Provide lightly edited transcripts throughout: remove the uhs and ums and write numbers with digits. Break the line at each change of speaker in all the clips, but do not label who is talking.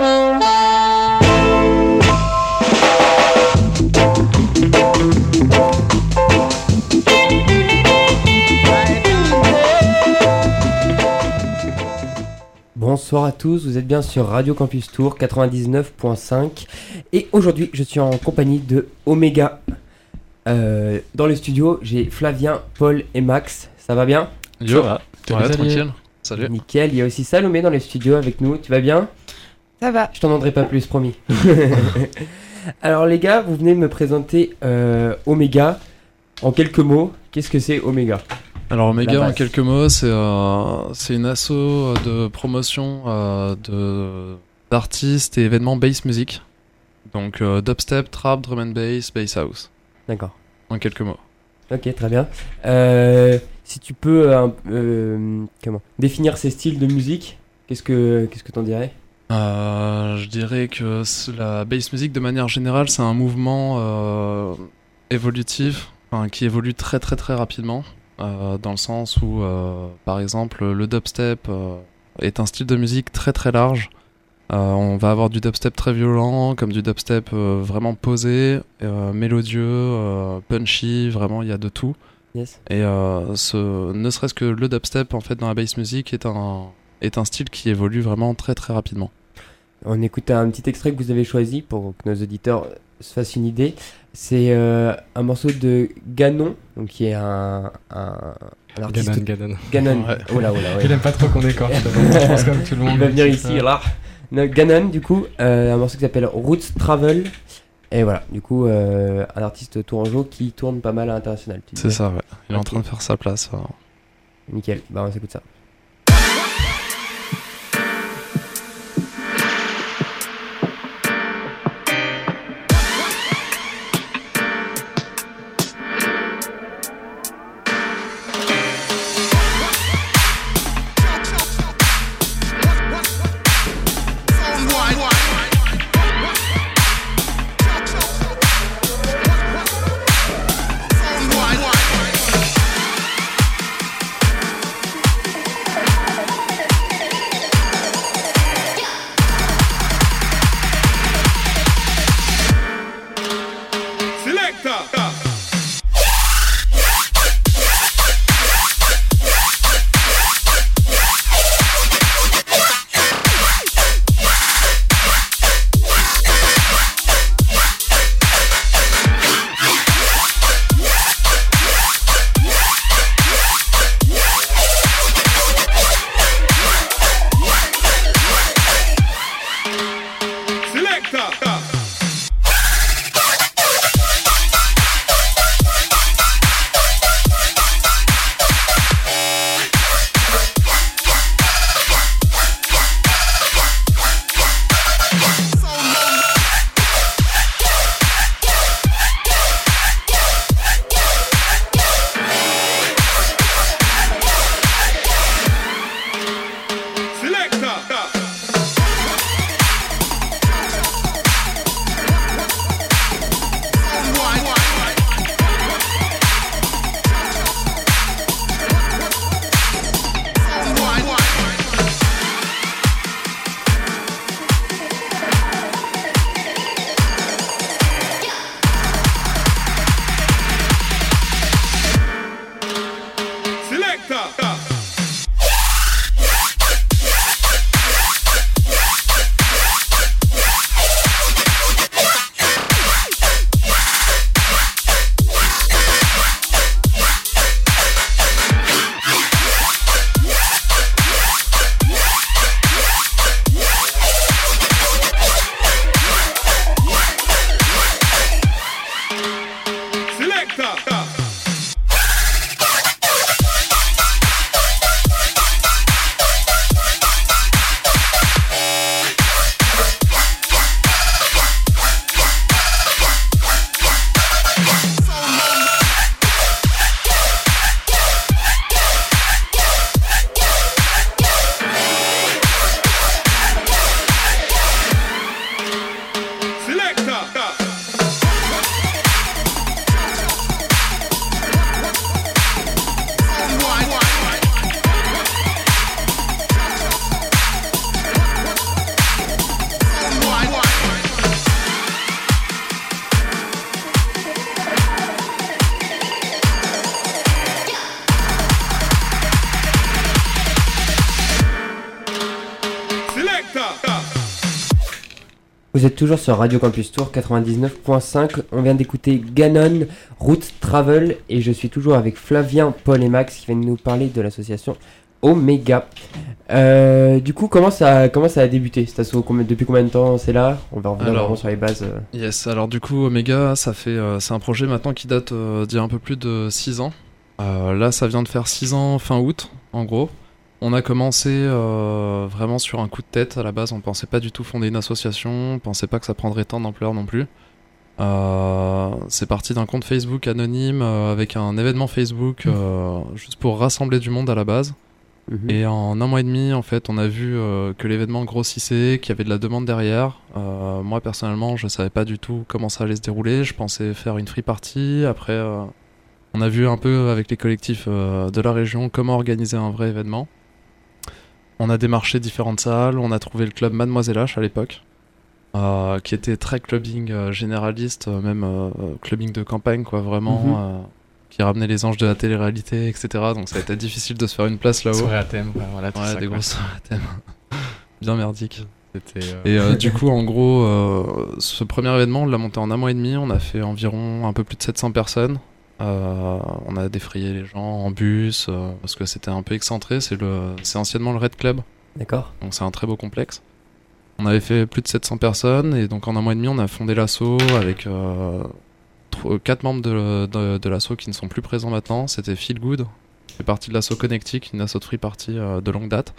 Bonsoir à tous, vous êtes bien sur Radio Campus Tour 99.5 et aujourd'hui je suis en compagnie de Omega. Dans le studio j'ai Flavien, Paul et Max, ça va bien?
Yo, ouais, tranquille. Salut.
Nickel, il y a aussi Salomé dans les studios avec nous, tu vas bien?
Ça va.
Je t'en demanderai pas plus, promis. Alors les gars, vous venez de me présenter Omega. En quelques mots, qu'est-ce que c'est Omega?
Alors Omega, en quelques mots, c'est une asso de promotion d'artistes et événements bass music. Donc dubstep, trap, drum and bass, bass house.
D'accord.
En quelques mots.
Ok, très bien. Si tu peux définir ces styles de musique, qu'est-ce que t'en dirais?
Je dirais que la bass music, de manière générale, c'est un mouvement évolutif, qui évolue très très très rapidement. Dans le sens où, par exemple, le dubstep est un style de musique très très large. On va avoir du dubstep très violent, comme du dubstep vraiment posé, mélodieux, punchy, vraiment il y a de tout.
Yes.
Et ne serait-ce que le dubstep en fait dans la bass music est un style qui évolue vraiment très très rapidement.
On écoute un petit extrait que vous avez choisi pour que nos auditeurs se fassent une idée. C'est un morceau de Ganon, donc qui est un artiste. Ganon.
Ouais.
Oh là, ouais.
Il aime pas trop qu'on écorche. Je pense comme tout le monde.
Il va venir ici, là. Ganon, du coup, un morceau qui s'appelle Roots Travel. Et voilà, du coup, un artiste tourangeau qui tourne pas mal à l'international.
C'est ça, ouais. Il est en train de faire sa place.
Nickel, bah on s'écoute ça. Vous êtes toujours sur Radio Campus Tour 99.5. On vient d'écouter Ganon, Route Travel, et je suis toujours avec Flavien, Paul et Max qui viennent nous parler de l'association Omega. Du coup, comment ça a débuté cet asso? Depuis combien de temps c'est là? On va revenir vraiment sur les bases.
Yes, alors du coup, Omega, c'est un projet maintenant qui date d'il y a un peu plus de 6 ans. Là, ça vient de faire 6 ans fin août, en gros. On a commencé vraiment sur un coup de tête. À la base, on pensait pas du tout fonder une association, on pensait pas que ça prendrait tant d'ampleur non plus. C'est parti d'un compte Facebook anonyme avec un événement Facebook juste pour rassembler du monde à la base. Et en 1 mois et demi, en fait, on a vu que l'événement grossissait, qu'il y avait de la demande derrière. Moi, personnellement, je savais pas du tout comment ça allait se dérouler. Je pensais faire une free party. Après, on a vu un peu avec les collectifs de la région comment organiser un vrai événement. On a démarché différentes salles, on a trouvé le club Mademoiselle H à l'époque, qui était très clubbing généraliste, même clubbing de campagne, quoi, vraiment, qui ramenait les anges de la télé-réalité, etc. Donc ça a été difficile de se faire une place là-haut.
Soirée à thème, voilà, tout
ouais,
ça,
des grosses soirées à thème. Bien merdique.
Et
du coup, en gros, ce premier événement, on l'a monté en 1 mois et demi, on a fait environ un peu plus de 700 personnes. On a défrayé les gens en bus parce que c'était un peu excentré. C'est anciennement le Red Club.
D'accord.
Donc c'est un très beau complexe. On avait fait plus de 700 personnes et donc en 1 mois et demi on a fondé l'asso avec 4 membres de l'asso qui ne sont plus présents maintenant. C'était Feel Good, qui fait partie de l'asso Connectic, une asso de free party de longue date.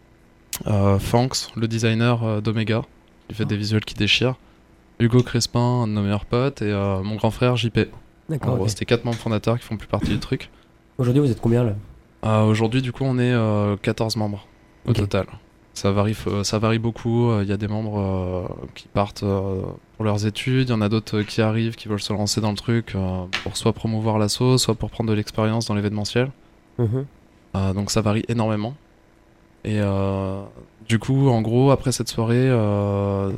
Fanks, le designer d'Omega, qui fait des visuels qui déchirent. Hugo Crespin, un de nos meilleurs potes, et mon grand frère JP.
D'accord.
En gros, c'était 4 membres fondateurs qui font plus partie du truc.
Aujourd'hui, vous êtes combien là?
Aujourd'hui, du coup, on est 14 membres au total. Ça varie beaucoup. Il y a des membres qui partent pour leurs études. Il y en a d'autres qui arrivent, qui veulent se lancer dans le truc pour soit promouvoir l'asso, soit pour prendre de l'expérience dans l'événementiel. Donc ça varie énormément. Et du coup, en gros, après cette soirée, on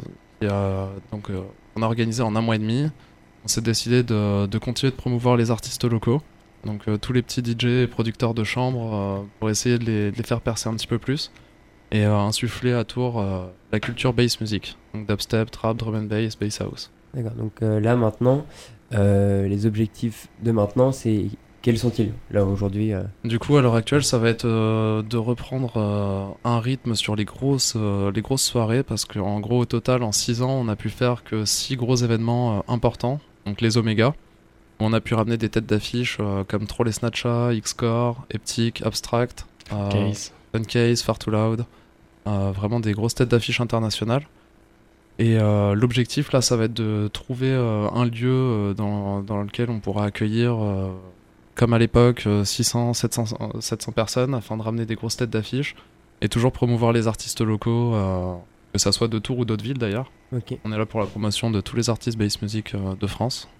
a organisé en 1 mois et demi. On s'est décidé de continuer de promouvoir les artistes locaux, donc tous les petits DJ et producteurs de chambre pour essayer de les faire percer un petit peu plus et insuffler à Tours la culture bass music, donc dubstep, trap, drum and bass, bass house.
D'accord, donc là maintenant, les objectifs de maintenant, quels sont-ils là aujourd'hui?
Du coup, à l'heure actuelle, ça va être de reprendre un rythme sur les grosses soirées, parce qu'en gros, au total, en 6 ans, on a pu faire que 6 gros événements importants. Donc les Omega, on a pu ramener des têtes d'affiche comme Troll et Snatcha, X-Core, Eptic, Abstract, Funcase, Far Too Loud, vraiment des grosses têtes d'affiche internationales. Et l'objectif là, ça va être de trouver un lieu dans lequel on pourra accueillir, comme à l'époque, 600, 700 personnes, afin de ramener des grosses têtes d'affiche et toujours promouvoir les artistes locaux, que ça soit de Tours ou d'autres villes d'ailleurs.
Okay.
On est là pour la promotion de tous les artistes bass music de France.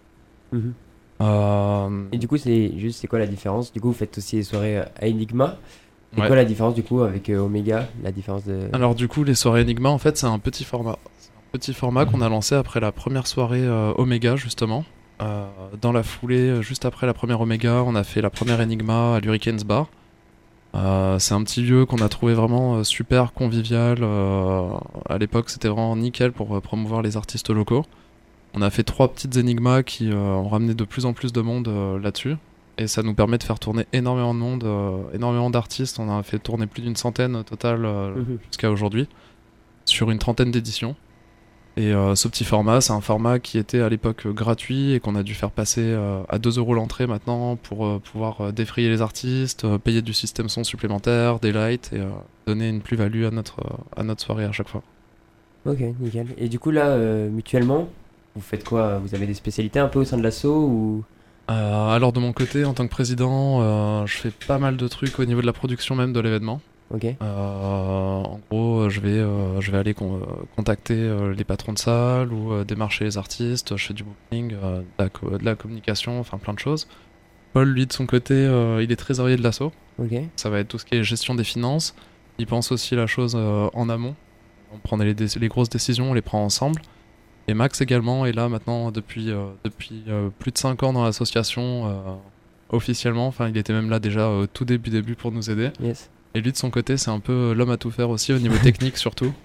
Et du coup, c'est quoi la différence? Du coup, vous faites aussi les soirées à Enigma. C'est quoi la différence du coup avec Omega?
Alors du coup, les soirées Enigma, en fait, c'est un petit format. C'est un petit format qu'on a lancé après la première soirée Omega, justement. Dans la foulée, juste après la première Omega, on a fait la première Enigma à l'Hurricanes Bar. C'est un petit lieu qu'on a trouvé vraiment super convivial. À l'époque, c'était vraiment nickel pour promouvoir les artistes locaux. On a fait 3 petites énigmas qui ont ramené de plus en plus de monde là-dessus. Et ça nous permet de faire tourner énormément de monde, énormément d'artistes. On a fait tourner plus d'une centaine au total jusqu'à aujourd'hui, sur une 30aine d'éditions. Et ce petit format, c'est un format qui était à l'époque gratuit et qu'on a dû faire passer à 2 € l'entrée maintenant pour pouvoir défrayer les artistes, payer du système son supplémentaire, des lights et donner une plus-value à notre soirée à chaque fois.
Ok, nickel. Et du coup là, mutuellement, vous faites quoi? Vous avez des spécialités un peu au sein de l'asso ou...
Alors de mon côté, en tant que président, je fais pas mal de trucs au niveau de la production même de l'événement.
Ok.
En gros, je vais aller contacter les patrons de salle ou démarcher les artistes. Je fais du booking, de la communication, enfin plein de choses. Paul, lui, de son côté, il est trésorier de l'asso.
Ok.
Ça va être tout ce qui est gestion des finances. Il pense aussi la chose en amont. On prend les grosses décisions, on les prend ensemble. Et Max également est là maintenant depuis plus de 5 ans dans l'association officiellement. Enfin, il était même là déjà au tout début pour nous aider.
Yes.
Et lui de son côté, c'est un peu l'homme à tout faire aussi au niveau technique surtout.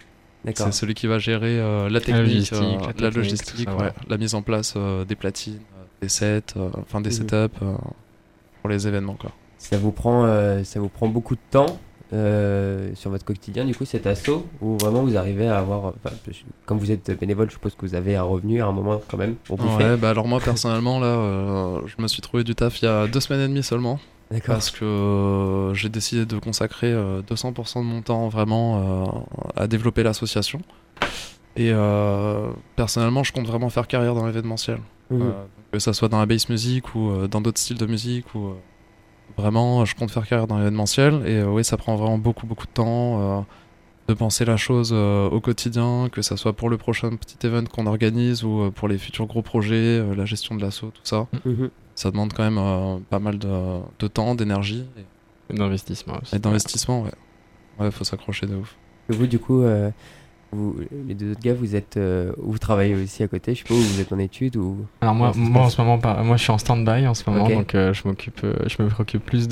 D'accord.
C'est celui qui va gérer la technique, la
technique,
logistique,
tout ça, ouais.
la mise en place des platines, des sets, des setups pour les événements, quoi.
Ça vous prend beaucoup de temps sur votre quotidien, du coup, cet assaut, ou vraiment vous arrivez à avoir, comme vous êtes bénévole, je suppose que vous avez un revenu à un moment quand même pour bouffer.
Ouais, bah alors moi personnellement là, je me suis trouvé du taf il y a 2 semaines et demie seulement.
D'accord.
Parce que j'ai décidé de consacrer 200% de mon temps vraiment à développer l'association. Et personnellement, je compte vraiment faire carrière dans l'événementiel. Que ça soit dans la bass music ou dans d'autres styles de musique. Ou, vraiment, je compte faire carrière dans l'événementiel. Et oui, ça prend vraiment beaucoup, beaucoup de temps de penser la chose au quotidien, que ça soit pour le prochain petit event qu'on organise ou pour les futurs gros projets, la gestion de l'asso, tout ça. Ça demande quand même pas mal de temps, d'énergie.
Et d'investissement aussi.
Et d'investissement, ouais. Ouais, faut s'accrocher de ouf.
Et vous, du coup, les deux autres gars, vous travaillez aussi à côté, je sais pas, ou vous êtes en études ou...
Alors moi en ce moment, moi je suis en stand-by en ce moment,
Ok.
donc je me préoccupe plus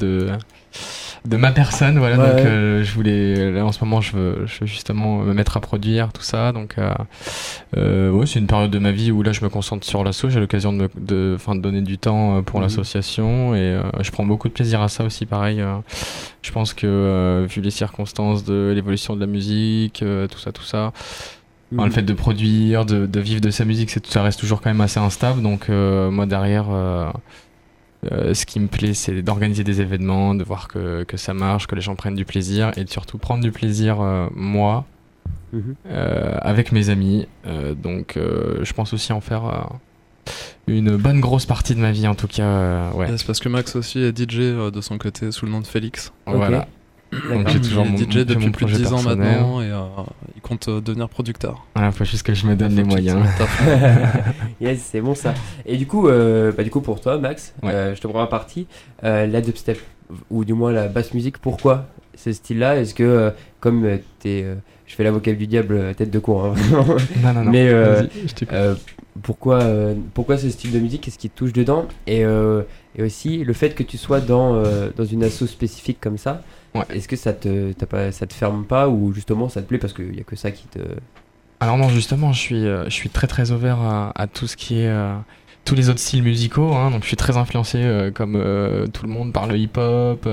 de ma personne, voilà.
Ouais.
Donc je voulais, là en ce moment je veux justement me mettre à produire tout ça, donc ouais, c'est une période de ma vie où là je me concentre sur l'asso, j'ai l'occasion de donner du temps pour l'association, et je prends beaucoup de plaisir à ça aussi, pareil. Je pense que vu les circonstances de l'évolution de la musique, tout ça, enfin, le fait de produire, de vivre de sa musique, ça reste toujours quand même assez instable, donc moi derrière ce qui me plaît, c'est d'organiser des événements, de voir que ça marche, que les gens prennent du plaisir, et de surtout prendre du plaisir moi avec mes amis, donc je pense aussi en faire une bonne grosse partie de ma vie, en tout cas. Ouais.
Et c'est parce que Max aussi est DJ de son côté sous le nom de Félix.
Voilà. Donc j'ai toujours
Il est DJ depuis
mon
plus de
projet
10 ans
personnel.
maintenant, et il compte devenir producteur.
Voilà, faut juste que je me donne les moyens.
Yes, c'est bon ça. Et du coup, pour toi, Max,
Ouais.
je te prends à partie. La dubstep, ou du moins la basse musique, pourquoi ce style-là? Est-ce que, comme je fais l'avocat du diable, tête de con, hein, vraiment.
Non.
Mais
Vas-y, je t'écoute.
pourquoi ce style de musique? Qu'est-ce qui te touche dedans? Et aussi, le fait que tu sois dans une asso spécifique comme ça,
Ouais.
est-ce que ça te ferme pas, ou justement ça te plaît parce qu'il y a que ça qui te...
Alors non, justement, je suis très très ouvert à tout ce qui est tous les autres styles musicaux, hein, donc je suis très influencé comme tout le monde par le hip-hop,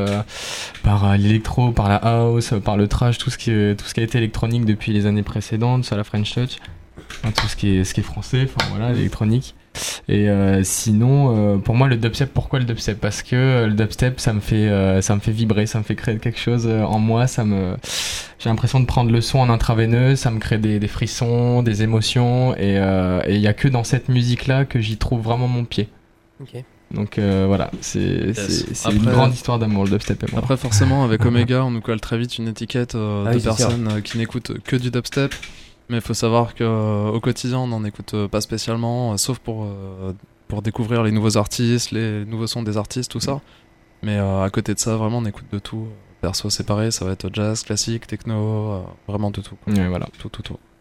par l'électro, par la house, par le trash, tout ce qui a été électronique depuis les années précédentes, ça la French Touch, hein, tout ce qui est français, enfin voilà, l'électronique. Et sinon, pour moi, le dubstep, pourquoi le dubstep? Parce que le dubstep, ça me fait vibrer, ça me fait créer quelque chose en moi, j'ai l'impression de prendre le son en intraveineuse, ça me crée des frissons, des émotions, et il y a que dans cette musique-là que j'y trouve vraiment mon pied.
Ok.
Donc voilà, c'est une
Après-
grande histoire d'amour, le dubstep et moi.
Après, forcément, avec Omega, on nous colle très vite une étiquette
Ah
de
oui, c'est
personnes qui n'écoutent que du dubstep. Mais il faut savoir qu'au quotidien, on n'en écoute pas spécialement, sauf pour découvrir les nouveaux artistes, les nouveaux sons des artistes, tout ça. Mais à côté de ça, vraiment, on écoute de tout. Perso séparé, ça va être jazz, classique, techno, vraiment de tout. Quoi.
Ouais, voilà.
Tout.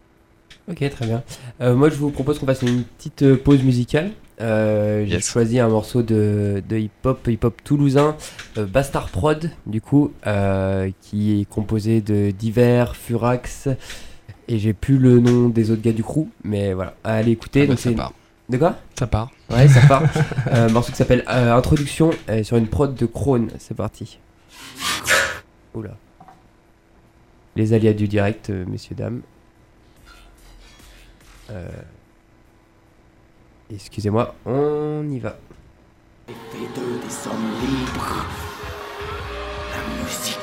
Ok, très bien. Moi, je vous propose qu'on fasse une petite pause musicale. J'ai choisi un morceau de hip-hop toulousain, Bastard Prod, du coup, qui est composé de Divers, Furax, et j'ai plus le nom des autres gars du crew, mais voilà, allez écouter. Donc
ça part.
De quoi?
Ça part.
Ouais, ça part. Un morceau qui s'appelle Introduction, sur une prod de Krone. C'est parti. Oula. Les aléas du direct, messieurs, dames. Excusez-moi, on y va.
Fait d'eux des hommes libres. La musique.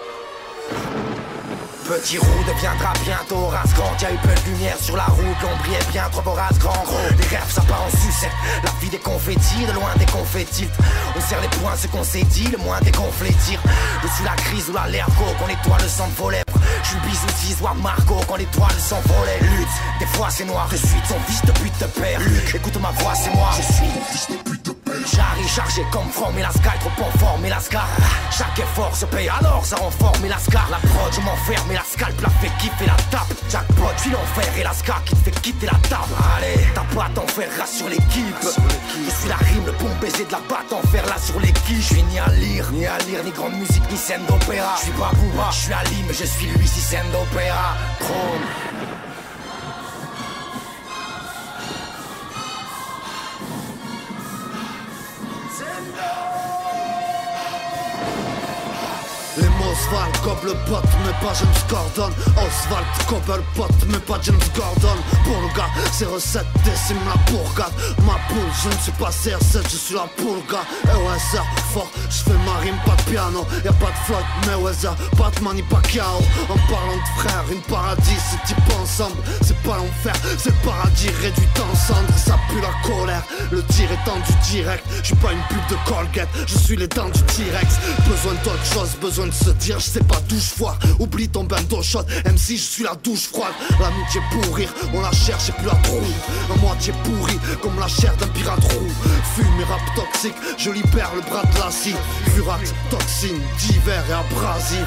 Petit roux deviendra bientôt race grande. Y'a eu peu de lumière sur la route, l'on brillait bien trop vorace grand. Gros, des rêves ça part en sucette. La vie des confettis, de loin des confettis. On serre les poings, ce qu'on s'est dit, le moins des conflétires. Dessus la crise ou la l'ergo, qu'on nettoie le sang de vos lèvres. J'suis le bisou d'Isoire Margot, quand l'étoile s'envolait. Lutte, des fois c'est noir, de suite son fils de pute te perd. Écoute ma voix, c'est moi, je suis le fils de pute de père. J'arrive chargé comme forme et la sky, trop en forme et la scar. Chaque effort se paye, alors ça renforme et la scar. La prod, je m'enferme et la scalp la fait kiffer la tape. Jackpot, je suis l'enfer et la scar qui te fait quitter la table. Allez, t'as pas d'enfer, rassure l'équipe. Je suis la rime, le bon baiser de la batte en fer là sur l'équipe. Je suis ni à lire, ni grande musique, ni scène d'opéra. Je suis pas Booba, je suis Ali, mais je suis lui si scène d'opéra. Chrome, Coble pote, mais pas James Gordon. Oswald Cobblepot, mais pas James Gordon. Pour le gars, c'est recette décime la bourgade. Ma poule, je ne suis pas CR7, je suis la poule gars. Et ouais, ça, fort, je fais ma rime, pas de piano. Y'a pas de Floyd Mayweather, pas de Manny Pacquiao. En parlant de frères, une paradis, c'est type ensemble. C'est pas l'enfer, c'est le paradis réduit en cendres. Ça pue la colère, le tir est tendu direct. Je suis pas une pub de Colgate, je suis les dents du T-Rex. Besoin d'autre chose, besoin de se dire, je sais pas d'où je foire. Oublie ton bain d'eau chaude, MC, je suis la douche froide. L'amitié pour rire, on la cherche et plus la trouille. À moitié pourri, comme la chair d'un pirate roux. Fume et rap toxique, je libère le bras de l'acide. Furax, toxine, divers et abrasif.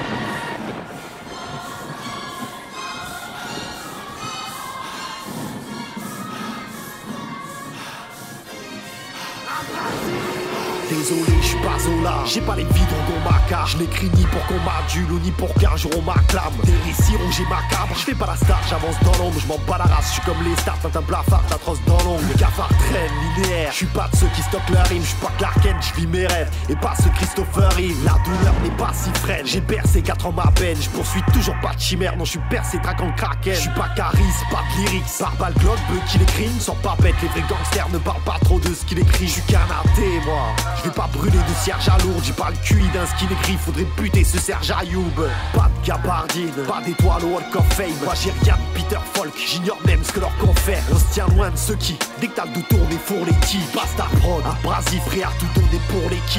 Désolé, je suis pas Zola, j'ai pas les bidons qu'on m'accable. Je n'écris ni pour qu'on m'adule ou ni pour qu'un jour on m'acclame. Des récits rouges et macabres, je fais pas la star, j'avance dans l'ombre. Je m'en bats la race, je suis comme les stars, t'as un blafard d'atroce dans l'ombre. Le cafard traîne, linéaire, je suis pas de ceux qui stockent leur rime. Je suis pas Clark Kent, je vis mes rêves et pas ce Christopher Reeve. La douleur n'est pas si frêle, j'ai percé 4 ans ma peine. Je poursuis toujours pas de chimère, non je suis percé traquant le kraken. Je suis pas charisme, pas de lyrics, Barbal Glock, bleu qui les crime. Sans pas bête, les vrais gangsters ne parlent pas trop de ce qu'il écrit. Je suis canaté moi, je vais pas brûler de cierge à lourd, j'ai pas le QI d'un skin écrit, faudrait buter ce Serge Ayoub. Pas de gabardine, pas d'étoile au Walk of Fame. Moi j'ai rien de Peter Falk, j'ignore même ce que leur confère. On se tient loin de ceux qui, dès que t'as le dos tourné, fourrent les types. Basta prod, abrasif, frère, tout donné pour l'équipe.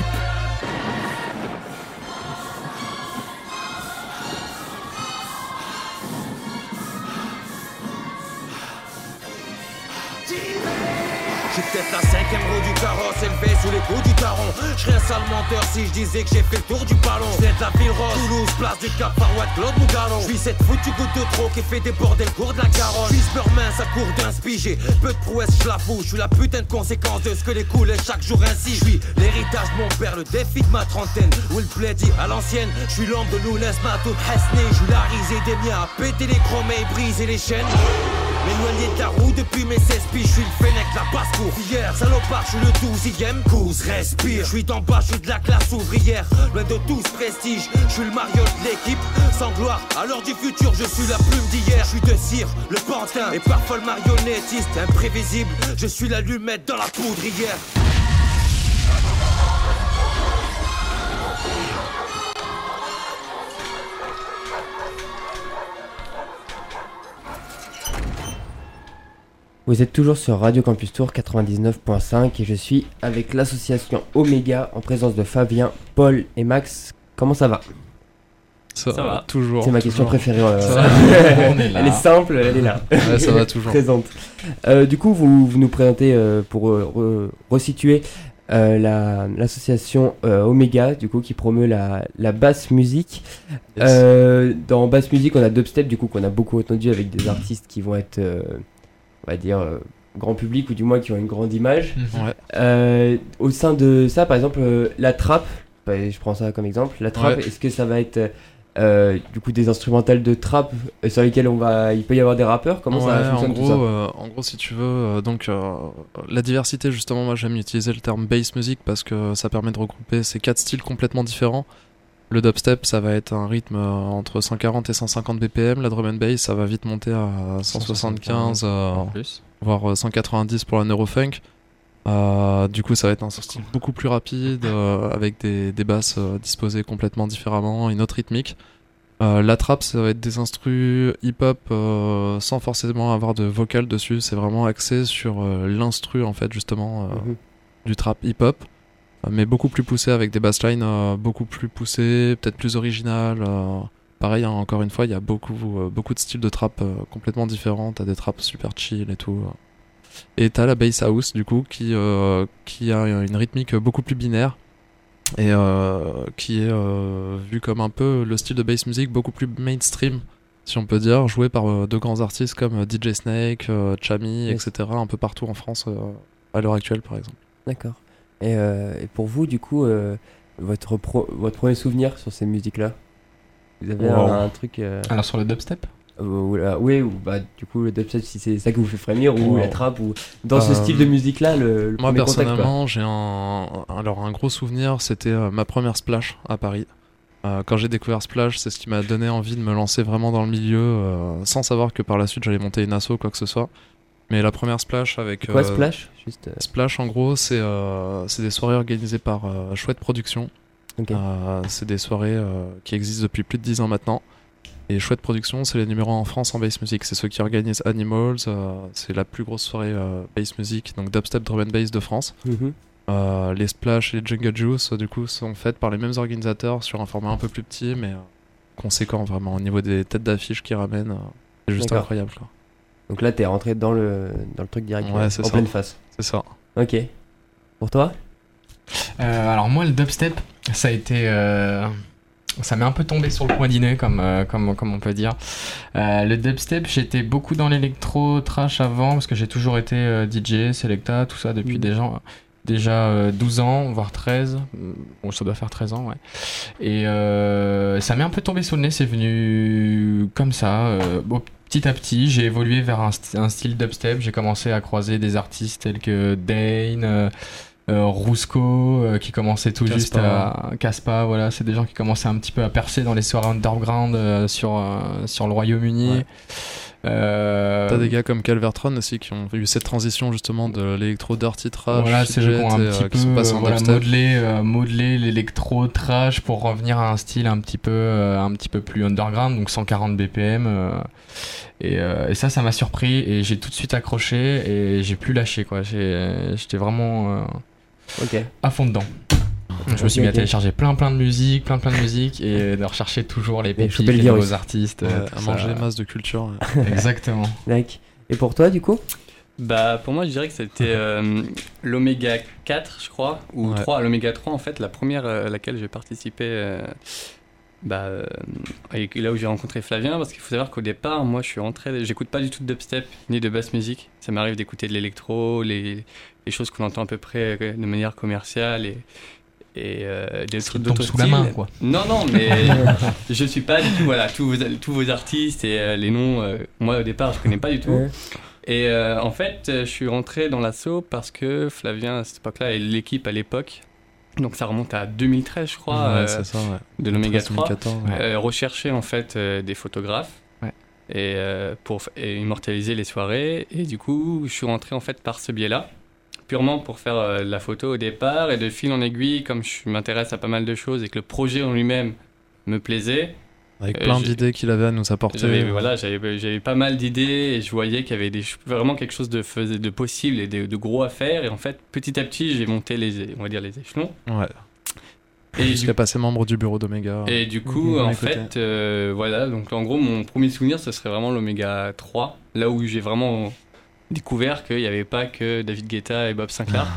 J'ai peut-être la 5ème roue du carrosse élevé sous les coups du taron. J'serais un sale menteur si je disais que j'ai fait le tour du ballon. J'viens de la ville rose, Toulouse, place du Cap, Farouette, Claude Bougalon. J'vis cette foutue goutte de trop qui fait déborder le cours de la Garonne. J'vise peur mince à court d'un spigé, peu de prouesse j'la fous. J'suis la putain de conséquence de ce que les coulait chaque jour ainsi. J'suis l'héritage de mon père, le défi de ma trentaine. Will Blady à l'ancienne, j'suis l'homme de Lounès, Matou, Hesney. J'suis la risée des miens à péter les chromés et briser les chaînes. M'éloigner de la roue depuis mes 16 piges, j'suis le fennec, la basse-cour. Hier, salopard, j'suis le 12e cause, respire. J'suis d'en bas, j'suis de la classe ouvrière. Loin de tout ce prestige, j'suis le Mario de l'équipe. Sans gloire, à l'heure du futur, je suis la plume d'hier. J'suis de cire, le pantin, et parfois le marionnettiste. Imprévisible, je suis l'allumette dans la poudrière.
Vous êtes toujours sur Radio Campus Tour 99.5 et je suis avec l'association Omega en présence de Fabien, Paul et Max. Comment ça va ?
Ça va toujours.
C'est ma question préférée.
On est là.
Elle est simple, elle est là.
Ouais, ça va toujours.
Présente. Du coup, vous nous présentez pour resituer l'association Omega, du coup, qui promeut la basse musique.
Yes.
Dans basse musique, on a dubstep, du coup, qu'on a beaucoup entendu avec des artistes qui vont être, on va dire, grand public ou du moins qui ont une grande image.
Ouais.
Au sein de ça, par exemple, la trap, je prends ça comme exemple, la trap, est-ce que ça va être du coup des instrumentales de trap sur lesquelles il peut y avoir des rappeurs? Comment ça fonctionne tout ça?
En gros, si tu veux, la diversité, justement, moi j'aime utiliser le terme bass music parce que ça permet de regrouper ces 4 styles complètement différents. Le dubstep, ça va être un rythme entre 140 et 150 BPM. La drum and bass, ça va vite monter à 175, voire 190 pour la neurofunk. Du coup, ça va être un style beaucoup plus rapide, avec des basses disposées complètement différemment, une autre rythmique. La trap, ça va être des instrus hip-hop sans forcément avoir de vocal dessus. C'est vraiment axé sur l'instru, en fait, justement, du trap hip-hop. Mais beaucoup plus poussé, avec des basslines beaucoup plus poussées, peut-être plus originales. Pareil, hein, encore une fois, il y a beaucoup de styles de trap complètement différents. T'as des traps super chill et tout. Et t'as la bass house, du coup, qui a une rythmique beaucoup plus binaire et qui est vu comme un peu le style de bass music beaucoup plus mainstream, si on peut dire, joué par de grands artistes comme DJ Snake, Chami, etc., un peu partout en France à l'heure actuelle, par exemple.
D'accord. Et pour vous, du coup, votre premier souvenir sur ces musiques-là, vous avez un truc...
Alors sur le dubstep
oui, ou bah, du coup, le dubstep, si c'est ça qui vous fait frémir, ou la trap, ou dans ce style de musique-là, le
moi,
premier contact,
personnellement, j'ai un gros souvenir, c'était ma première splash à Paris. Quand j'ai découvert Splash, c'est ce qui m'a donné envie de me lancer vraiment dans le milieu, sans savoir que par la suite j'allais monter une asso ou quoi que ce soit. Mais la première Splash avec...
Quoi Splash Juste,
Splash en gros c'est des soirées organisées par Chouette Productions.
Ok.
C'est des soirées qui existent depuis plus de 10 ans maintenant. Et Chouette Productions, c'est les numéros 1 en France en bass music. C'est ceux qui organisent Animals, c'est la plus grosse soirée bass music, donc dubstep, drum and bass de France.
Mhm.
Les Splash et les Jungle Juice, du coup, sont faites par les mêmes organisateurs sur un format un peu plus petit, mais conséquent vraiment au niveau des têtes d'affiche qu'ils ramènent. C'est juste
D'accord.
incroyable, quoi.
Donc là, t'es rentré dans le truc direct,
Ouais, c'est
en
ça.
pleine face.
C'est ça.
Ok. Pour toi?
Alors moi, le dubstep, ça a été... ça m'est un peu tombé sur le coin du nez, comme on peut dire. Le dubstep, j'étais beaucoup dans l'électro trash avant, parce que j'ai toujours été DJ, Selecta, tout ça, depuis déjà 12 ans, voire 13. Bon, ça doit faire 13 ans, ouais. Et ça m'est un peu tombé sur le nez, c'est venu comme ça. Bon, petit à petit, j'ai évolué vers un style dubstep. J'ai commencé à croiser des artistes tels que Dane, Rusko, qui commençait tout
Caspa.
juste à... Caspa, voilà, c'est des gens qui commençaient un petit peu à percer dans les soirées underground sur le Royaume-Uni.
Ouais. T'as des gars comme Calvertron aussi qui ont eu cette transition justement de l'électro dirty trash,
Voilà, c'est eux qui ont un petit
qui sont passés en
peu
dubstep.
modelé l'électro trash pour revenir à un style un petit peu plus underground, donc 140 BPM. Et ça m'a surpris et j'ai tout de suite accroché et j'ai plus lâché, quoi. J'étais vraiment
Ok.
à fond dedans. Je me suis mis à
Ok.
télécharger plein de musique et de rechercher toujours les pépites,
choper le
les
virus.
nouveaux artistes.
Ouais,
tout
à
ça.
manger masse de culture.
Exactement.
D'accord. Et pour toi, du coup?
Bah, pour moi, je dirais que c'était l'Oméga 4, je crois, ou
Ouais.
3, l'Oméga 3, en fait, la première à laquelle j'ai participé, et là où j'ai rencontré Flavien, parce qu'il faut savoir qu'au départ, moi, je suis rentré, j'écoute pas du tout de dubstep, ni de bass music. Ça m'arrive d'écouter de l'électro, les choses qu'on entend à peu près de manière commerciale et des
Ce qui
trucs
tombe
d'autres
sous la
styles.
main, quoi.
Non, mais je suis pas du tout, voilà, tous vos artistes et les noms, moi, au départ, je connais pas du tout.
Ouais.
Et en fait, je suis rentré dans l'assaut parce que Flavien, à cette époque-là, et l'équipe à l'époque, donc ça remonte à 2013, je crois,
Ouais, c'est ça, ouais.
de l'Oméga 3,
2014, ouais.
recherchait en fait des photographes
Ouais.
pour immortaliser les soirées. Et du coup, je suis rentré en fait par ce biais-là, purement pour faire la photo au départ. Et de fil en aiguille, comme je m'intéresse à pas mal de choses et que le projet en lui-même me plaisait,
Avec plein d'idées qu'il avait à nous apporter.
j'avais pas mal d'idées et je voyais qu'il y avait vraiment quelque chose de possible et de gros à faire. Et en fait, petit à petit, j'ai monté les échelons.
Ouais.
Et
Jusqu'à passer membre du bureau d'Oméga.
Et du coup,
Ok,
en
écoutez.
fait, voilà, donc en gros, mon premier souvenir, ce serait vraiment l'Oméga 3, là où j'ai vraiment découvert qu'il n'y avait pas que David Guetta et Bob Sinclair.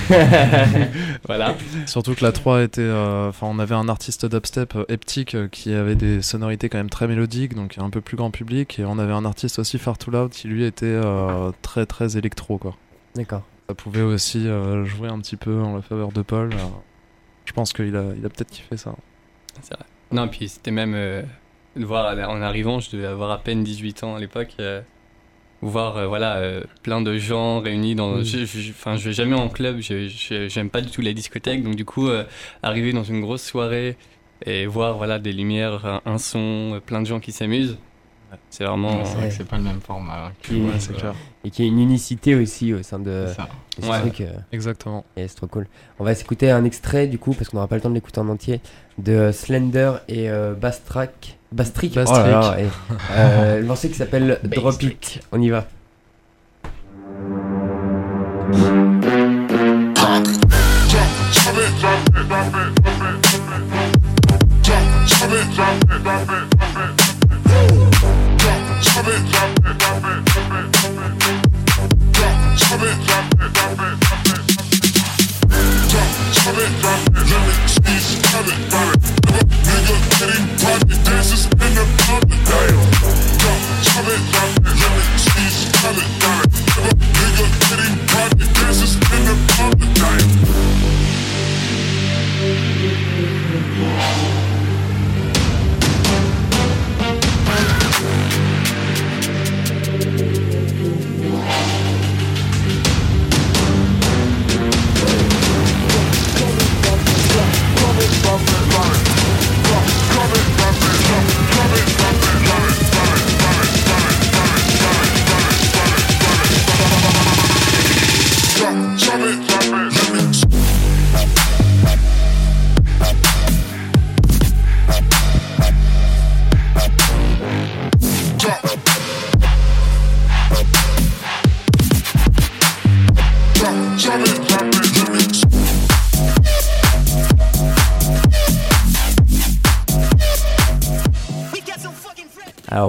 Voilà.
Surtout que la 3 était... on avait un artiste dubstep, Eptic, qui avait des sonorités quand même très mélodiques, donc un peu plus grand public. Et on avait un artiste aussi, Far Too Loud, qui lui était très très électro, quoi.
D'accord.
Ça pouvait aussi jouer un petit peu en la faveur de Paul. Je pense qu'il a peut-être kiffé ça.
C'est vrai. Non, puis c'était même de voir en arrivant, je devais avoir à peine 18 ans à l'époque, voir plein de gens réunis dans. Je vais jamais en club, j'aime pas du tout les discothèques, donc du coup, arriver dans une grosse soirée et voir des lumières, un son, plein de gens qui s'amusent, c'est vraiment.
C'est vrai que c'est pas le même format. Hein,
Ouais,
c'est clair.
Et qu'il y ait une unicité aussi au sein de
C'est ça.
ce
Ouais.
truc.
Exactement.
Et c'est trop cool. On va s'écouter un extrait du coup, parce qu'on n'aura pas le temps de l'écouter en entier, de Slender et Bastric.
Bastric.
Oh là là, et, le morceau qui s'appelle Drop It. On y va.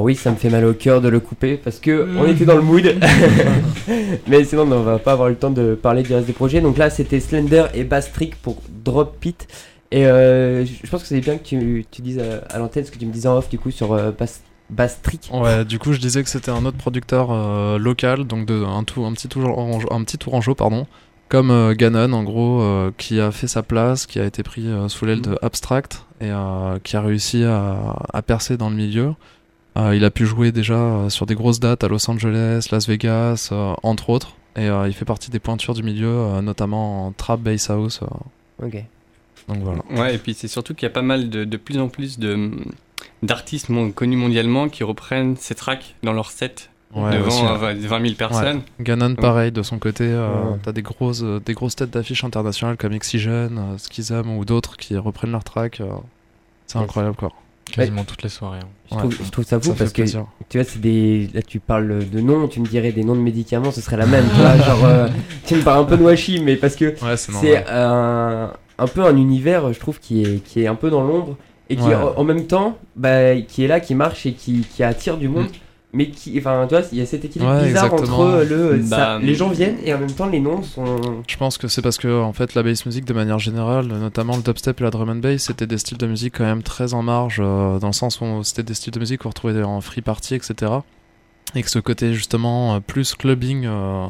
Alors oui, ça me fait mal au cœur de le couper parce que on était dans le mood. Mais sinon, on va pas avoir le temps de parler du reste des projets. Donc là, c'était Slender et Bastric pour Drop It. Et je pense que c'est bien que tu dises à l'antenne ce que tu me disais en off du coup sur Bastric.
Ouais, du coup, je disais que c'était un autre producteur local, donc un petit tourangeau, pardon, comme Ganon en gros, qui a fait sa place, qui a été pris sous l'aile de Abstract et qui a réussi à percer dans le milieu. Il a pu jouer déjà sur des grosses dates à Los Angeles, Las Vegas, entre autres, et il fait partie des pointures du milieu, notamment en trap bass house.
Ok.
Donc voilà.
Ouais, et puis c'est surtout qu'il y a pas mal de plus en plus d'artistes connus mondialement qui reprennent ces tracks dans leur set devant
aussi,
20 000 personnes.
Ouais. Ganon, pareil, de son côté, t'as des grosses têtes d'affiche internationales comme Excision, Schism ou d'autres qui reprennent leurs tracks. C'est incroyable quoi.
Quasiment toutes les soirées.
Je trouve ça fou parce que
plaisir.
tu vois, là tu parles de noms, tu me dirais des noms de médicaments, ce serait la même. Tu vois, genre, tu me parles un peu de Washi, mais parce que c'est un peu un univers, je trouve, qui est un peu dans l'ombre et qui en même temps, qui est là, qui marche et qui attire du monde. Mais qui, enfin, tu vois, il y a cet équilibre bizarre entre les gens viennent et en même temps les noms sont.
Je pense que c'est parce que en fait la bass music de manière générale, notamment le dubstep et la drum and bass, c'était des styles de musique quand même très en marge, dans le sens où c'était des styles de musique qu'on retrouvait en free party, etc. Et que ce côté justement plus clubbing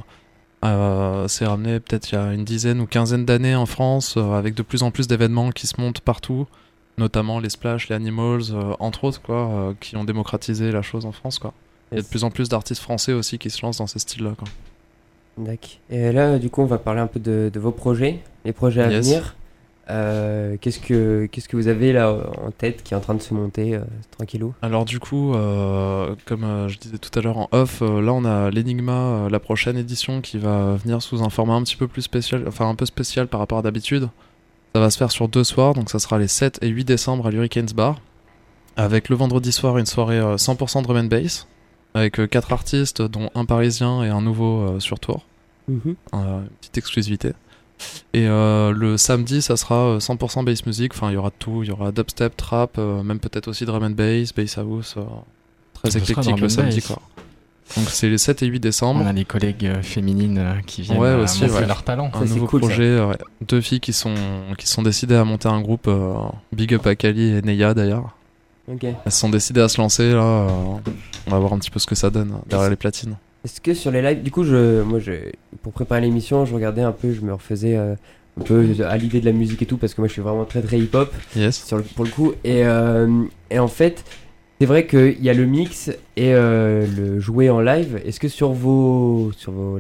s'est ramené peut-être il y a une dizaine ou quinzaine d'années en France, avec de plus en plus d'événements qui se montent partout, notamment les Splash, les Animals, entre autres, quoi, qui ont démocratisé la chose en France, quoi. Il y a de plus en plus d'artistes français aussi qui se lancent dans ces styles-là, quoi.
D'accord. Et là, du coup, on va parler un peu de vos projets, les projets à venir. Qu'est-ce que vous avez là en tête qui est en train de se monter tranquillou?
Alors du coup, comme je disais tout à l'heure en off, là on a l'Enigma, la prochaine édition qui va venir sous un format un petit peu plus spécial, enfin un peu spécial par rapport à d'habitude. Ça va se faire sur 2 soirs, donc ça sera les 7 et 8 décembre à l'Hurricanes Bar, avec le vendredi soir une soirée 100% drum and bass, avec 4 artistes, dont un parisien et un nouveau sur tour. Une petite exclusivité. Et le samedi, ça sera 100% bass music, enfin il y aura tout, il y aura dubstep, trap, même peut-être aussi drum and bass, bass house, très éclectique le samedi, quoi. Donc c'est les 7 et 8 décembre.
On a des collègues féminines qui viennent
aussi,
montrer leur talent.
Un nouveau projet, 2 filles qui sont décidées à monter un groupe, big up à Kali et Neya d'ailleurs.
Okay.
Elles se sont décidées à se lancer là, on va voir un petit peu ce que ça donne derrière les platines.
Est-ce que sur les lives, du coup, pour préparer l'émission, je regardais un peu, je me refaisais un peu à l'idée de la musique et tout, parce que moi je suis vraiment très très hip-hop pour le coup. Et en fait, c'est vrai qu'il y a le mix et le jouer en live. Est-ce que sur vos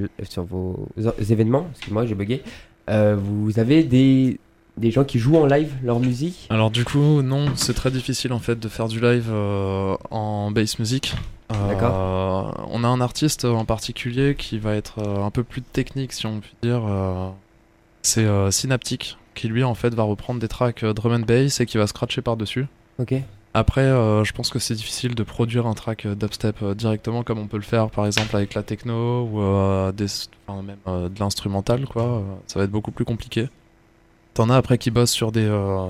événements, excuse-moi, j'ai bugué, vous avez des gens qui jouent en live leur musique?
Alors du coup non, c'est très difficile en fait de faire du live en bass music.
D'accord.
On a un artiste en particulier qui va être un peu plus technique si on peut dire, c'est Synaptic, qui lui en fait va reprendre des tracks drum and bass et qui va scratcher par dessus.
Ok.
Après je pense que c'est difficile de produire un track dubstep directement comme on peut le faire par exemple avec la techno ou même de l'instrumental, quoi. Ça va être beaucoup plus compliqué. T'en as après qui bossent sur des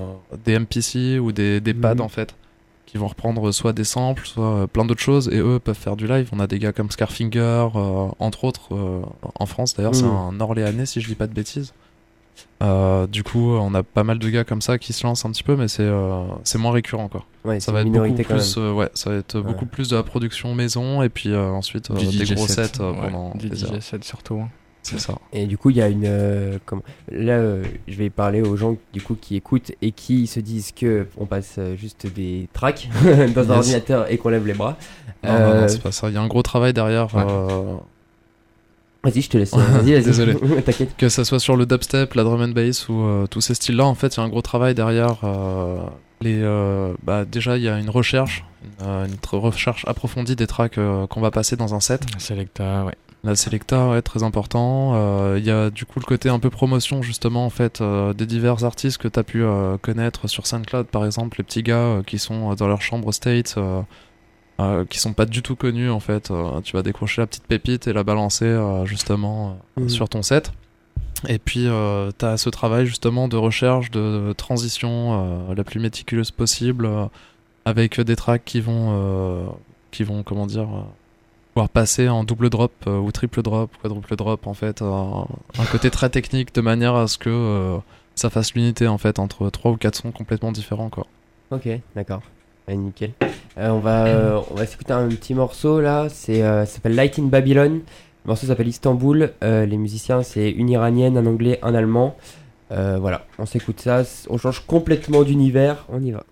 MPC ou des pads en fait, qui vont reprendre soit des samples, soit plein d'autres choses, et eux peuvent faire du live. On a des gars comme Scarfinger, entre autres, en France d'ailleurs, c'est un Orléanais si je dis pas de bêtises. Du coup, on a pas mal de gars comme ça qui se lancent un petit peu, mais c'est moins récurrent, quoi.
Ouais,
ça va être beaucoup plus, ça va être beaucoup plus de la production maison, et puis ensuite des gros sets pendant
des
des heures.
DJ sets surtout.
C'est ça.
Et du coup, il y a une. Je vais parler aux gens du coup qui écoutent et qui se disent que on passe juste des tracks dans un ordinateur et qu'on lève les bras.
Non, c'est pas ça. Il y a un gros travail derrière.
Vas-y, je te laisse. Vas-y.
Désolé.
T'inquiète.
Que ça soit sur le dubstep, la drum and bass ou tous ces styles-là, en fait, il y a un gros travail derrière. Déjà, il y a une recherche approfondie des tracks qu'on va passer dans un set.
Selecta, ouais.
La Selecta, très important. Il y a du coup le côté un peu promotion justement en fait des divers artistes que tu as pu connaître sur SoundCloud par exemple, les petits gars qui sont dans leur chambre States, qui sont pas du tout connus en fait. Tu vas décrocher la petite pépite et la balancer justement sur ton set. Et puis tu as ce travail justement de recherche, de transition la plus méticuleuse possible, avec des tracks qui vont qui vont, comment dire, pouvoir passer en double drop ou triple drop, quadruple drop, en fait, un côté très technique de manière à ce que ça fasse l'unité en fait entre 3 ou 4 sons complètement différents, quoi.
Ok, d'accord. Ouais, nickel. On va s'écouter un petit morceau là, ça s'appelle Light in Babylon. Le morceau s'appelle Istanbul. Les musiciens, c'est une iranienne, un anglais, un allemand. Voilà, on s'écoute ça, on change complètement d'univers, on y va.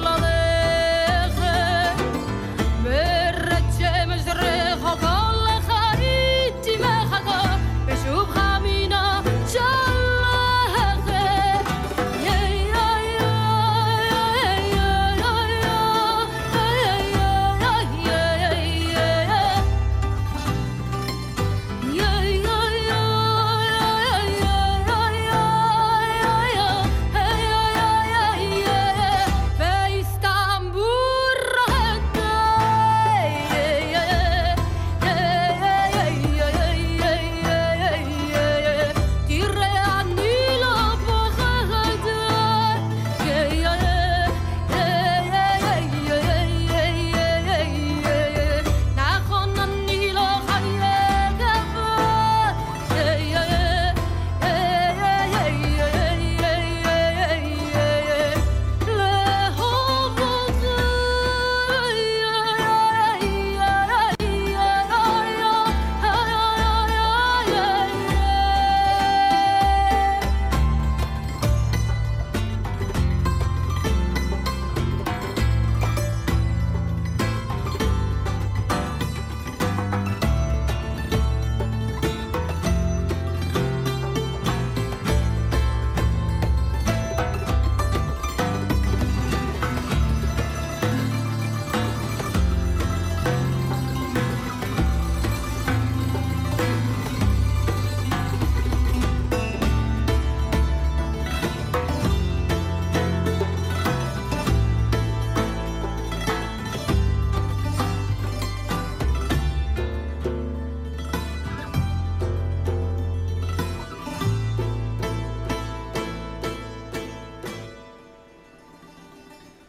Come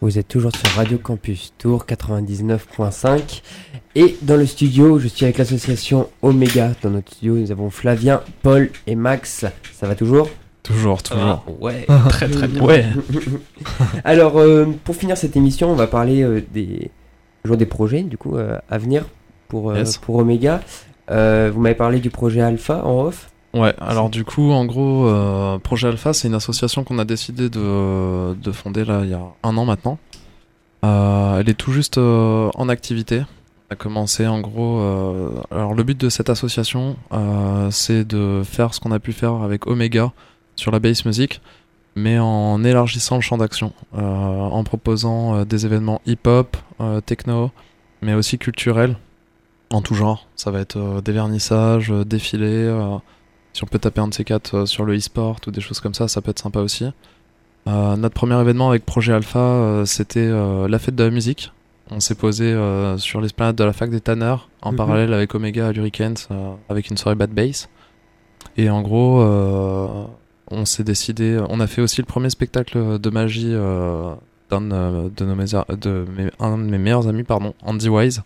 Vous êtes toujours sur Radio Campus Tour 99.5 et dans le studio, je suis avec l'association Omega. Dans notre studio, nous avons Flavien, Paul et Max. Ça va toujours ?
Toujours.
Ouais.
Très très bien.
Ouais. Alors, pour finir cette émission, on va parler toujours des projets du coup à venir pour Omega. Vous m'avez parlé du projet Alpha en off.
Ouais, alors du coup, en gros, Projet Alpha, c'est une association qu'on a décidé de fonder là il y a 1 an maintenant. Elle est tout juste en activité. On a commencé en gros. Alors le but de cette association, c'est de faire ce qu'on a pu faire avec Omega sur la bass music, mais en élargissant le champ d'action, en proposant des événements hip-hop, techno, mais aussi culturels, en tout genre. Ça va être des vernissages, défilés. Si on peut taper un de ces 4 sur le e-sport ou des choses comme ça peut être sympa aussi. Notre premier événement avec Projet Alpha, c'était la fête de la musique. On s'est posé sur l'esplanade de la fac des Tanneurs, en parallèle avec Omega à l'Hurricanes, avec une soirée bad bass. Et en gros, on s'est décidé... On a fait aussi le premier spectacle de magie d'un de mes meilleurs amis, Andy Wise,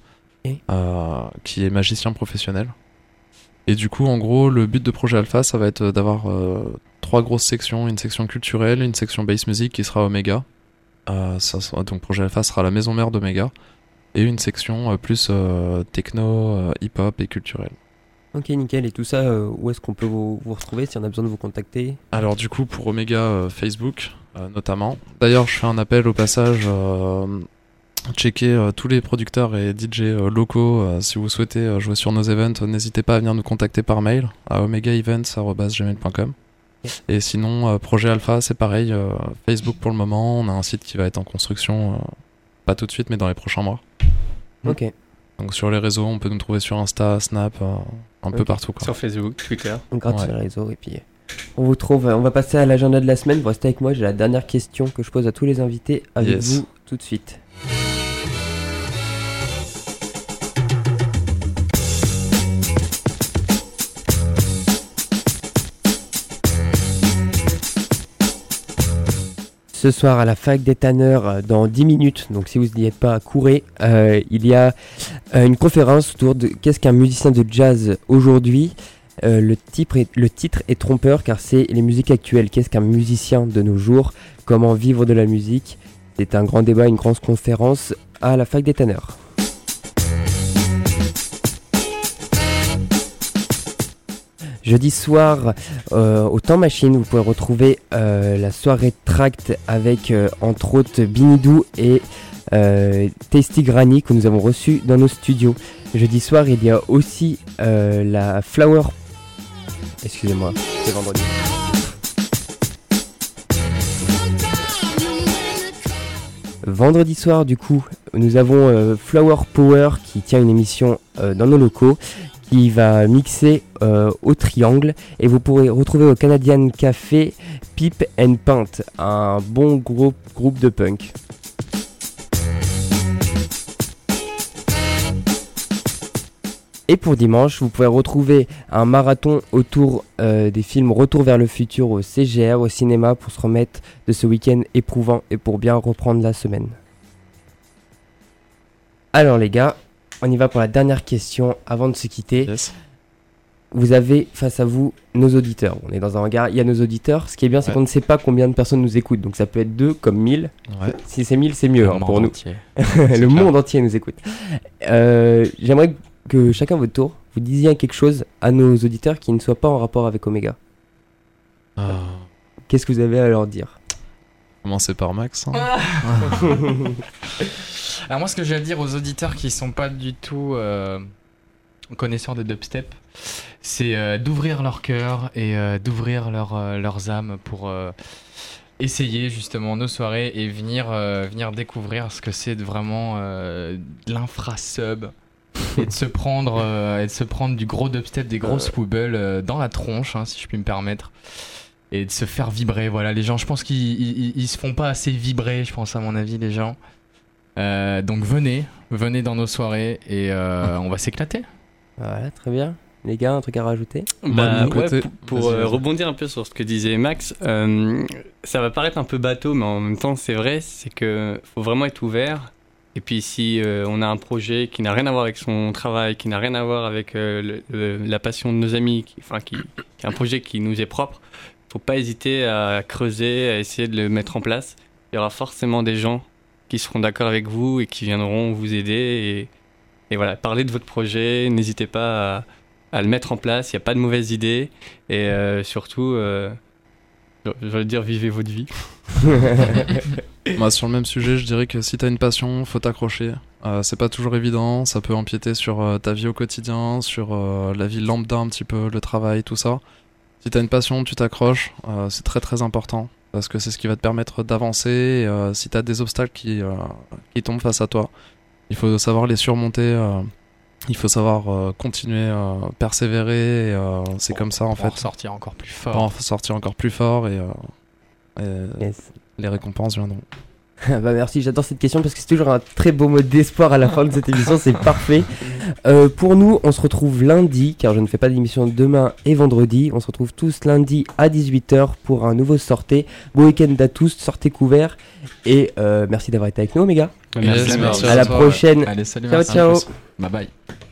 qui est magicien professionnel. Et du coup, en gros, le but de Projet Alpha, ça va être d'avoir 3 grosses sections. Une section culturelle, une section bass music qui sera Omega. Donc Projet Alpha sera la maison mère d'Omega. Et une section plus techno, hip-hop et culturelle.
Ok, nickel. Et tout ça, où est-ce qu'on peut vous retrouver si on a besoin de vous contacter ?
Alors du coup, pour Omega, Facebook notamment. D'ailleurs, je fais un appel au passage... Checker tous les producteurs et DJ locaux. Si vous souhaitez jouer sur nos events, n'hésitez pas à venir nous contacter par mail à omegaevents@gmail.com. Et sinon, Projet Alpha, c'est pareil. Facebook pour le moment. On a un site qui va être en construction, pas tout de suite, mais dans les prochains mois.
Ok.
Donc sur les réseaux, on peut nous trouver sur Insta, Snap, un peu partout, quoi.
Sur Facebook, Twitter.
Donc sur les réseaux et puis on vous trouve. On va passer à l'agenda de la semaine. Vous restez avec moi. J'ai la dernière question que je pose à tous les invités avec vous tout de suite. Ce soir à la fac des Tanneurs, dans 10 minutes, donc si vous n'y êtes pas, courez, il y a une conférence autour de qu'est-ce qu'un musicien de jazz aujourd'hui. Le titre est trompeur car c'est les musiques actuelles. Qu'est-ce qu'un musicien de nos jours ? Comment vivre de la musique ? C'est un grand débat, une grande conférence à la fac des Tanneurs. Jeudi soir, au Temps Machine, vous pouvez retrouver la soirée Tract avec entre autres Binidou et Tasty Granny que nous avons reçu dans nos studios. Jeudi soir, il y a aussi la Flower... Excusez-moi, c'est vendredi. Vendredi soir, du coup, nous avons Flower Power qui tient une émission dans nos locaux, qui va mixer au Triangle, et vous pourrez retrouver au Canadian Café Pipe and Paint, un bon groupe de punk. Et pour dimanche, vous pouvez retrouver un marathon autour des films Retour vers le futur au CGR, au cinéma, pour se remettre de ce week-end éprouvant et pour bien reprendre la semaine. Alors les gars, on y va pour la dernière question avant de se quitter.
Yes.
Vous avez face à vous nos auditeurs. On est dans un hangar, il y a nos auditeurs. Ce qui est bien, c'est qu'on ne sait pas combien de personnes nous écoutent. Donc ça peut être 2 comme 1000.
Ouais.
Si c'est 1000, c'est mieux pour nous.
Entier.
Le monde entier nous écoute. J'aimerais que chacun votre tour, vous disiez quelque chose à nos auditeurs qui ne soit pas en rapport avec Omega. Qu'est-ce que vous avez à leur dire ?
Commencer par Max.
Alors moi, ce que j'ai à dire aux auditeurs qui sont pas du tout connaisseurs de dubstep, c'est d'ouvrir leur cœur et d'ouvrir leurs âmes pour essayer justement nos soirées et venir découvrir ce que c'est de vraiment l'infra-sub et de se prendre du gros dubstep, des grosses poubelles dans la tronche, hein, si je puis me permettre. Et de se faire vibrer, voilà, les gens, je pense qu'ils se font pas assez vibrer, je pense à mon avis, les gens. Donc venez dans nos soirées et on va s'éclater.
Voilà, très bien. Les gars, un truc à rajouter?
Moi, de mon côté,
pour
vas-y.
rebondir un peu sur ce que disait Max, ça va paraître un peu bateau, mais en même temps, c'est vrai, c'est que faut vraiment être ouvert. Et puis, si on a un projet qui n'a rien à voir avec son travail, qui n'a rien à voir avec la passion de nos amis, qui est un projet qui nous est propre, faut pas hésiter à creuser, à essayer de le mettre en place. Il y aura forcément des gens qui seront d'accord avec vous et qui viendront vous aider. Et voilà, parlez de votre projet, n'hésitez pas à le mettre en place, il n'y a pas de mauvaises idées. Et surtout, je veux dire, vivez votre vie.
Moi, sur le même sujet, je dirais que si t'as une passion, faut t'accrocher. C'est pas toujours évident, ça peut empiéter sur ta vie au quotidien, sur la vie lambda un petit peu, le travail, tout ça. Si t'as une passion, tu t'accroches, c'est très très important, parce que c'est ce qui va te permettre d'avancer. Si t'as des obstacles qui tombent face à toi, il faut savoir les surmonter, il faut savoir continuer, persévérer, c'est comme ça en fait.
Pour sortir encore plus fort.
Pour en sortir encore plus fort et
Yes.
les récompenses viendront.
Bah merci, j'adore cette question parce que c'est toujours un très beau mot d'espoir à la fin de cette émission, c'est parfait. Pour nous, on se retrouve lundi, car je ne fais pas d'émission demain et vendredi. On se retrouve tous lundi à 18h pour un nouveau sortez. Beau week-end à tous, sortez couverts. Et merci d'avoir été avec nous, Omega.
Yes, merci
À la
toi,
prochaine.
Allez, salut.
Ciao,
merci.
ciao.
Bye bye.